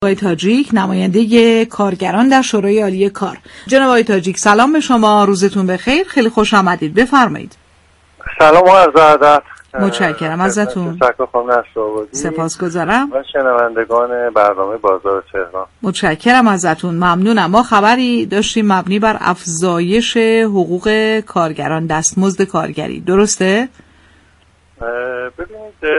آقای تاجیک، نماینده کارگران در شورای عالی کار. جناب آقای تاجیک، سلام به شما، روزتون بخیر، خیلی خوش آمدید، بفرمایید. سلام و عرض ادب. متشکرم ازتون. سپاسگزارم. و شنوندگان برنامه بازار تهران. متشکرم ازتون، ممنونم. ما خبری داشتیم مبنی بر افزایش حقوق کارگران، دستمزد کارگری، درسته؟ ببینید،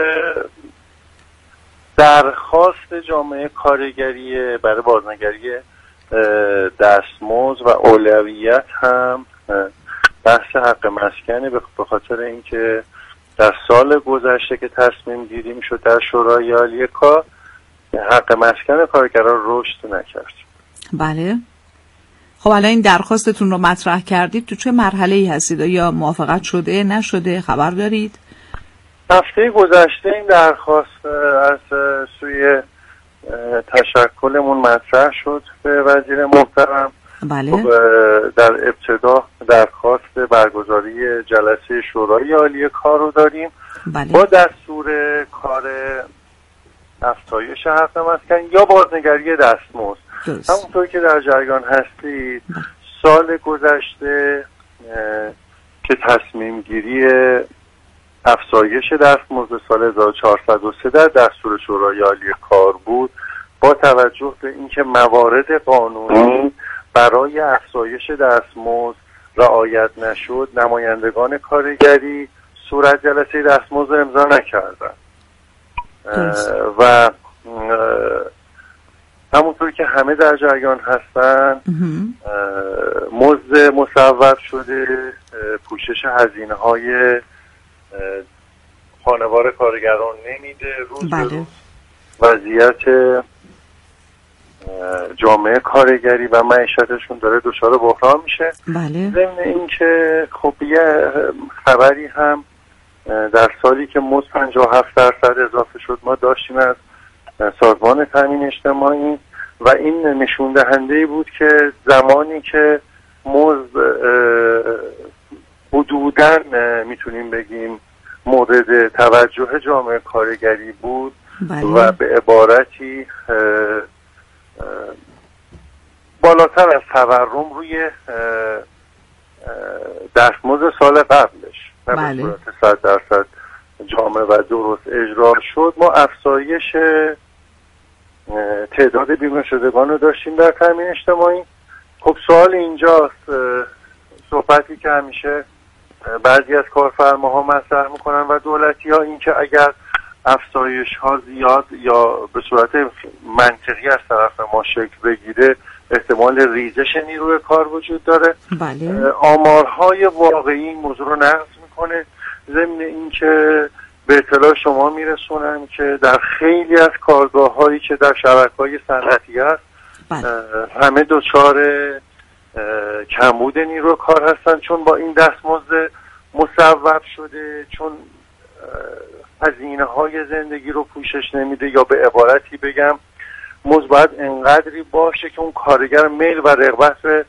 درخواست جامعه کارگری برای بازنگری دستمزد و اولویت هم بحث حق مسکنه، به خاطر اینکه در سال گذشته که تصمیم گیری میشد در شورای عالی کار، حق مسکن کارگران رشد نکرد. بله. خب الان این درخواستتون رو مطرح کردید، تو چه مرحله‌ای هستید؟ یا موافقت شده نشده، خبر دارید؟ هفته گذشته این درخواست از سوی تشکلمون مطرح شد به وزیر محترم. بله. خب در ابتدا درخواست برگزاری جلسه شورای عالی کار رو داریم. بله. با دستور کار افزایش حق مسکن یا بازنگری دستمزد. همونطور که در جریان هستید، سال گذشته که تصمیم گیری افزایش دستمزد سال 1403 در دستور شورای عالی کار بود، با توجه به اینکه موارد قانونی برای افزایش دستمزد رعایت نشد، نمایندگان کارگری صورت جلسه دستمزد امضا نکردند و همونطور که همه در جریان هستند، مزد مصوب شده پوشش هزینه‌های خانوار کارگران نمیده. روز به روز وضعیت جامعه کارگری و معیشتشون داره دچار بحران میشه. بله. ضمن اینکه خب یه خبری هم در سالی که مزد 57% اضافه شد ما داشتیم از سازمان تامین اجتماعی و این نشون دهنده بود که زمانی که مزد حدوداً میتونیم بگیم مورد توجه جامعه کارگری بود. بله. و به عبارتی بالاتر از تورم روی دستمزد سال قبلش، نه به صورت 100% جامع و درست اجرا شد، ما افزایش تعداد بیمه شدگان رو داشتیم در تامین اجتماعی. خب سوال اینجاست، صحبتی که همیشه بعضی از کارفرماها مطرح میکنن و دولتی ها، این که اگر افزایش ها زیاد یا به صورت منطقی از طرف ما شکل بگیره، احتمال ریزش نیروی کار وجود داره. بله. آمارهای واقعی این موضوع رو نقض میکنه. ضمن این که به اطلاع شما میرسونم که در خیلی از کارگاه هایی که در شبکه‌های صنعتی هست، همه دچار کمبود نیروی کار هستن، چون با این دستمزد مصوب شده، چون هزینه‌های زندگی رو پوشش نمیده، یا به عبارتی بگم مزد باید انقدری باشه که اون کارگر میل و رغبت به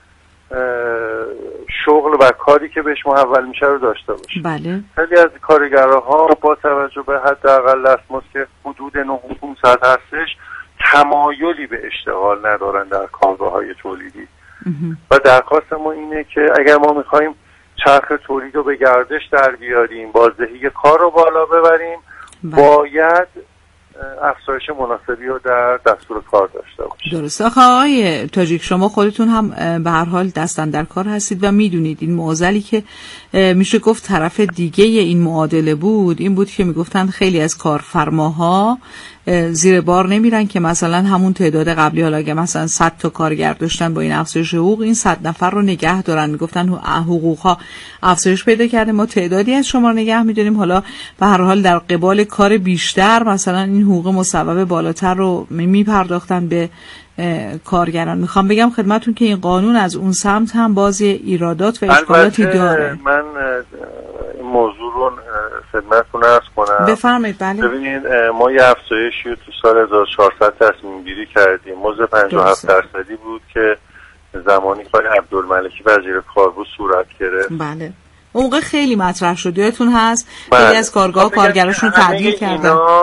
شغل و کاری که بهش محول میشه رو داشته باشه. بله. خیلی از کارگرها با توجه به حداقل دستمزد که حدود 900 هستش، تمایلی به اشتغال ندارن در کارگاه‌های تولیدی. و درخواست ما اینه که اگر ما میخوایم چرخ تولید رو به گردش در بیاریم، بازدهی کار رو بالا ببریم، باید افزایش مناسبی رو در دستور کار داشته باشیم. درست. آقای تاجیک، شما خودتون هم به هر حال دست اندر کار هستید و میدونید این معضلی که میشه گفت طرف دیگه این معادله بود، این بود که میگفتن خیلی از کارفرماها زیر بار نمیرن که مثلا همون تعداد قبلی، حالا اگه مثلا 100 تا کارگر داشتن با این افزایش حقوق، این 100 نفر رو نگه دارن. میگفتن حقوقها افزایش پیدا کرده، ما تعدادی از شما نگه میداریم، حالا به هر حال در قبال کار بیشتر مثلا این حقوق مصوب بالاتر رو میپرداختن به کارگران. میخوام بگم خدمتون که این قانون از اون سمت هم بازی ایرادات و اشکالاتی داره. من این موضوع رو خدمتتون عرض کنم. بفرمایید. بله. ببینید، ما یه افزایشی رو تو سال 1400 تصمیم گیری کردیم. مزد 57% بود که زمانی که عبدالملکی وزیر کار بود صورت گرفت. بله. اون موقع خیلی مطرح شد، یادتون هست؟ خیلی از کارگاه کارگراشون تعدیل کردن.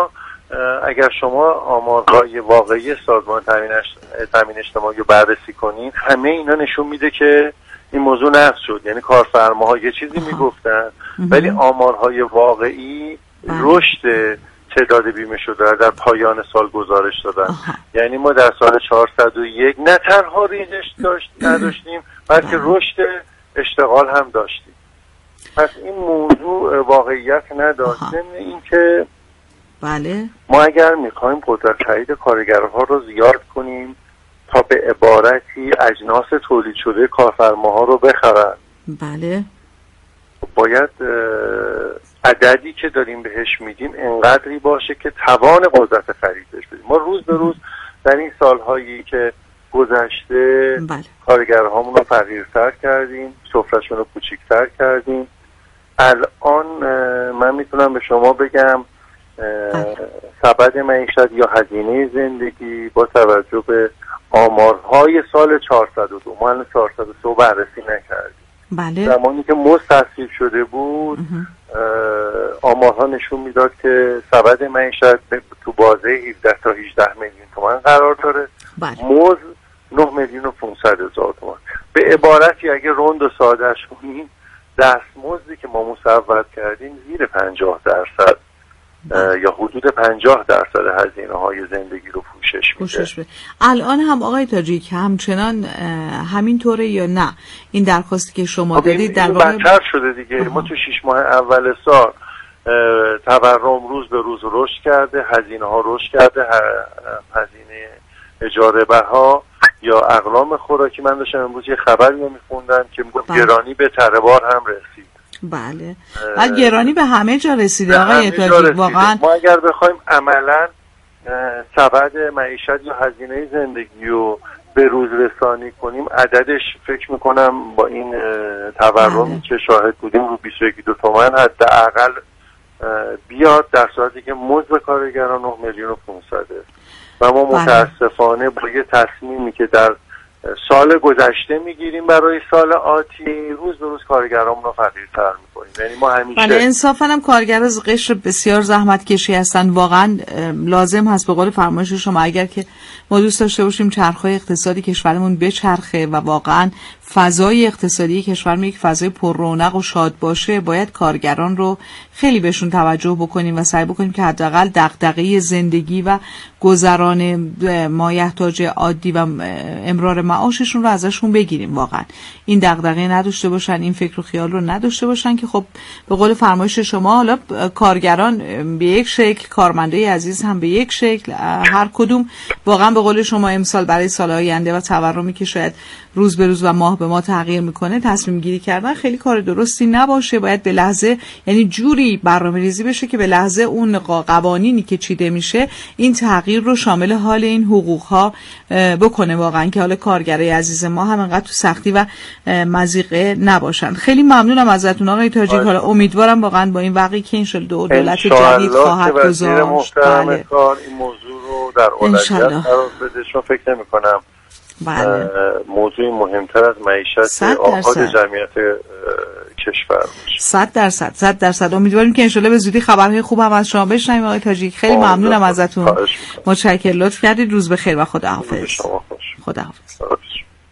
اگر شما آمارهای واقعی سازمان تامین اجتماعی رو بررسی کنید، همه اینا نشون میده که این موضوع نقض شد. یعنی کارفرماها یه چیزی میگفتن ولی آمارهای واقعی رشد تعداد بیمه شده در پایان سال گزارش دادن. یعنی ما در سال 401 نه تنها ریزش نداشتیم بلکه رشد اشتغال هم داشتیم. پس این موضوع واقعیت نداشت. این که بله ما اگر میخوایم قدرت خرید کارگرها رو زیاد کنیم تا به عبارتی اجناس تولید شده کارفرماها رو بخرن، بله باید عددی که داریم بهش میدیم انقدری باشه که توان قدرت خرید بهش بدیم. ما روز به روز در این سالهایی که گذشته کارگرهامون رو فقیرتر کردیم، سفرهشون رو کوچیکتر کردیم. الان من میتونم به شما بگم سبد معیشت یا هزینه زندگی با توجه به آمارهای سال 402، ما الان 403 بررسی نکردیم. بله. زمانی که مزد تصویب شده بود آمارها نشون میداد که سبد معیشت تو بازه 17 تا 18 میلیون تومان قرار داره. بله. مزد 9,500,000 تومان. به عبارتی اگه روند و سادهش کنیم دستمزدی که ما مصوب کردیم زیر 50% یا حدود 50% هزینه های زندگی رو پوشش میده. الان هم آقای تاجیک همچنان همینطوره یا نه؟ این درخواستی که شما دادید در واقع بدتر شده دیگه. ما تو 6 ماه اول سال تورم روز به روز رشد کرده، هزینه ها رشد کرده، هزینه اجاره بها یا اقلام خوراکی. من داشتم امروز یه خبری رو میخوندم که میگفت گرانی به تره‌بار هم رسید. بله و گرانی به همه جا رسیده آقای تاجیک. واقعا ما اگر بخوایم عملا سبد معیشت یا هزینه زندگی رو به روز رسانی کنیم عددش فکر میکنم با این تورمی که شاهد بودیم رو 21 تومن حداقل بیاد، در صورتی که مزد کارگران 9,500,000 و ما متاسفانه با یه تصمیمی که در سال گذشته میگیریم برای سال آتی روز به روز کارگرامون رو فقیرتر میکنیم. یعنی ما همیشه بله انصافاً هم کارگران قشر بسیار زحمت کشی هستن. واقعا لازم هست به قول فرمایش شما اگر که ما دوست داشته باشیم چرخهای اقتصادی کشورمون بچرخه و واقعا فضای اقتصادی کشورمون یک فضای پر رونق و شاد باشه، باید کارگران رو خیلی بهشون توجه بکنیم و سعی بکنیم که حداقل دغدغه زندگی و گذران مایحتاج عادی و امرار معاششون رو ازشون بگیریم. واقعا این دغدغه نداشته باشن، این فکر و خیال رو نداشته باشن که خب به قول فرمایش شما حالا کارگران به یک شکل، کارمندای عزیز هم به یک شکل، هر کدوم واقعا به قول شما امسال برای سالهای آینده و تورمی که شاید روز به روز و ماه به ما تغییر میکنه تصمیم گیری کردن خیلی کار درستی نباشه. باید به لحظه یعنی جوری برنامه‌ریزی بشه که به لحظه اون قوانینی که چیده میشه این تغییر رو شامل حال این حقوق ها بکنه واقعا که حالا کارگرای عزیز ما هم انقدر تو سختی و مضیقه نباشن. خیلی ممنونم ازتون آقای تاجیک. حالا امیدوارم واقعا با این واقعی که انشالله دولت جدید خواهد گذاشت بله این موضوع رو در اولویت قرار بده. شما فکر نمی‌کنم بله موضوعی مهمتر از معیشت آباد جمعیت کشور باشه. 100%. امیدواریم که انشالله به زودی خبرهای خوب هم از شما بشنویم آقای تاجیک. خیلی ممنونم ازتون. متشکرم، لطف کردید. روز بخیر و خداحافظ. خداحافظ.